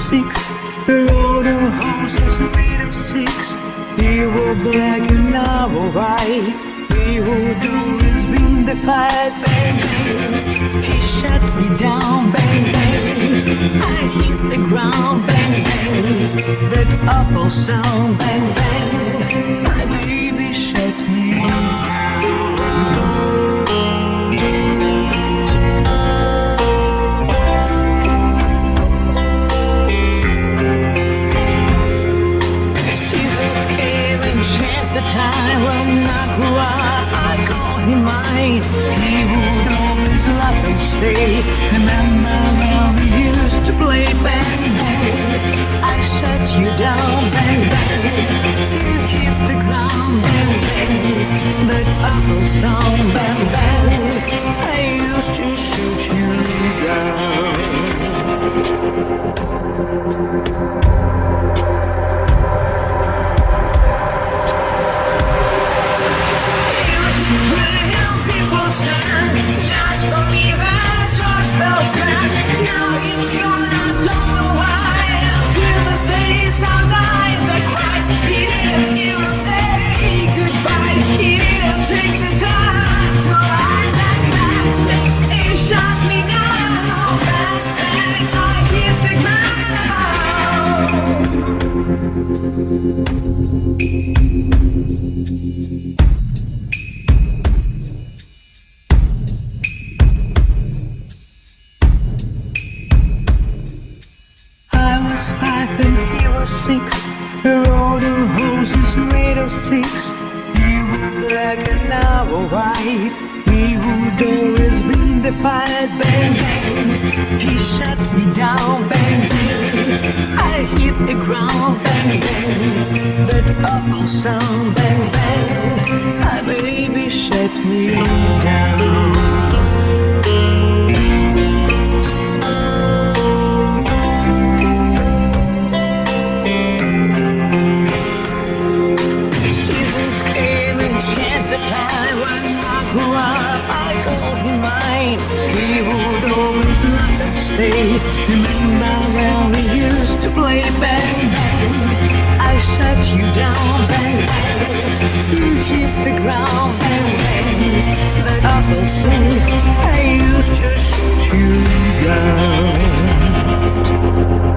6. Rode on horses made of sticks. He wore black and I wore white. He would always bring the fight. Bang, bang. He shut me down. Bang, bang. I hit the ground. Bang, bang. That awful sound. Bang, bang. My baby shut me down. The time when I grew up, I called him mine. He would always laugh and say, remember when we used to play bang bang? I shut you down, bang bang. You hit the ground, bang bang. That awful sound, bang bang. I used to shoot you down. Just for me that George Bell's man. Now he's gone, I don't know why. Till this day sometimes I cry. He didn't even say goodbye. He didn't take the time to lie. Bang bang, he shot me down. Bang bang, I hit the ground. And he was 6. Rode on horses made of sticks. He was black and I was white. He would always bring the fight. Bang bang. He shut me down. Bang bang. I hit the ground. Bang bang. That awful sound. Bang bang. My baby shut me down. The time when I grew up, I called him mine. He would always laugh and say, remember when we used to play bang bang? I shut you down, bang bang. You hit the ground, bang bang. That awful soon, I used to shoot you down.